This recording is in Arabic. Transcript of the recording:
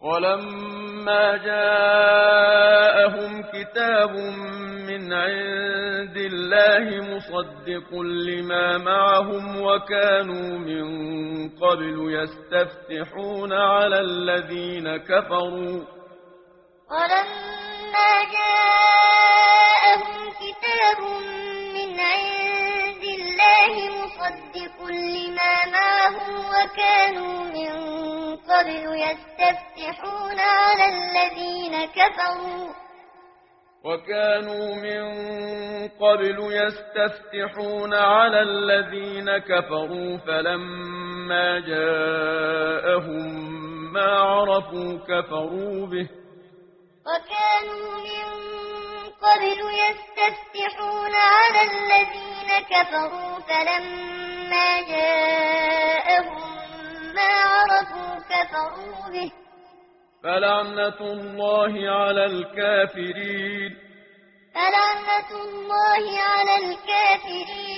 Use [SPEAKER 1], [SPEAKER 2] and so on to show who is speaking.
[SPEAKER 1] ولما جاءهم كتاب من عند الله مصدق لما معهم وكانوا من قبل يستفتحون على الذين كفروا
[SPEAKER 2] ولما جاءهم كتاب من عند الله مصدق لما معهم وكانوا من قبل يستفتحون على الذين كفروا فلما جاءهم ما عرفوا كفروا به
[SPEAKER 1] وكانوا من قبل يستفتحون على الذين كفروا فلما جاءهم ما عرفوا كفروا به فلعنة الله على الكافرين